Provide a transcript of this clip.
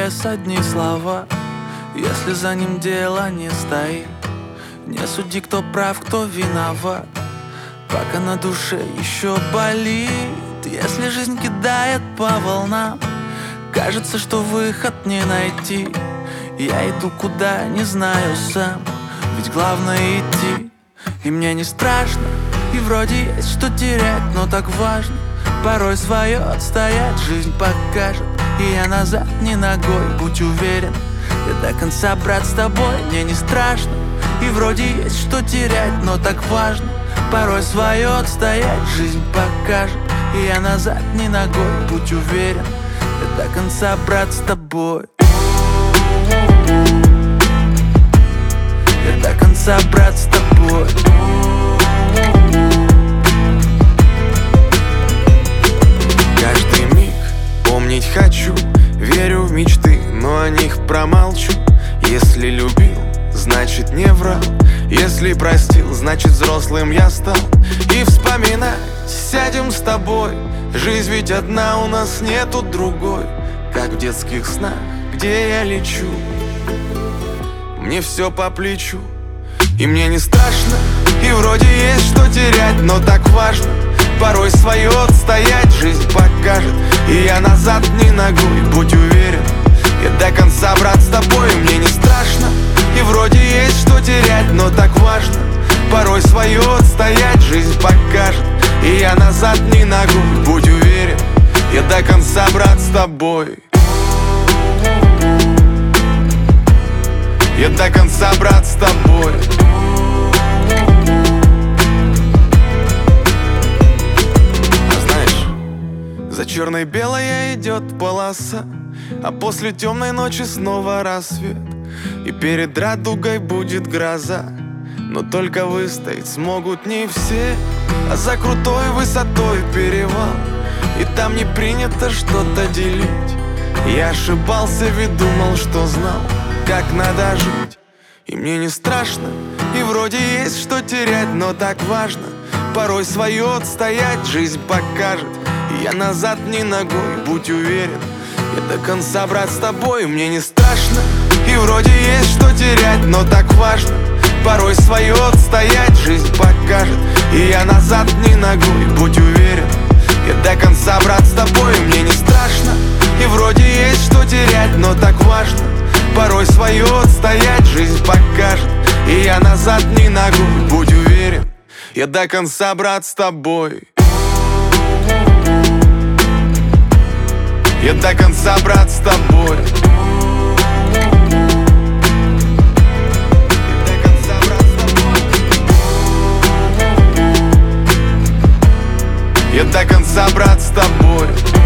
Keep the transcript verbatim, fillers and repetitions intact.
вес одни слова, если за ним дело не стоит. Не суди, кто прав, кто виноват, пока на душе еще болит. Если жизнь кидает по волнам, кажется, что выход не найти. Я иду куда, не знаю сам, ведь главное идти. И мне не страшно, и вроде есть что терять, но так важно порой свое отстоять. Жизнь покажет, и я назад не ногой, будь уверен. Я до конца, брат, с тобой. Мне не страшно, и вроде есть что терять, но так важно порой свое отстоять. Жизнь покажет, и я назад не ногой, будь уверен. Я до конца, брат, с тобой. Я до конца, брат, с тобой. Каждый миг помнить хочу, верю в мечты, но о них промолчу. Если любил, значит не врал, если простил, значит взрослым я стал. И вспоминать сядем с тобой, жизнь ведь одна, у нас нету другой. Как в детских снах, где я лечу, мне все по плечу. И мне не страшно, и вроде есть что терять, но так важно порой свое отстоять. Жизнь покажет, и я назад не ногой, будь уверен. Я до конца, брат, с тобой. Мне не страшно, и вроде есть что терять, но так важно порой свое отстоять. Жизнь покажет, и я назад не ногой, будь уверен. Я до конца, брат, с тобой. Я до конца, брат, с тобой. А знаешь, за черно-белой идет полоса, а после темной ночи снова рассвет. И перед радугой будет гроза, но только выстоять смогут не все. А за крутой высотой перевал, и там не принято что-то делить. Я ошибался, ведь думал, что знал, как надо жить. И мне не страшно, и вроде есть что терять, но так важно порой свое отстоять. Жизнь покажет, и я назад не ногой, будь уверен. Я до конца, брат, с тобой. Мне не страшно, и вроде есть что терять, но так важно порой свое отстоять. Жизнь покажет, и я назад не ногой, будь уверен. Я до конца, брат, с тобой. Мне не страшно, и вроде есть что терять, но так важно порой свое отстоять. Жизнь покажет, и я назад не ногой, будь уверен. Я до конца, брат, с тобой. Я до конца, брат, с тобой. Я до конца, брат, с тобой.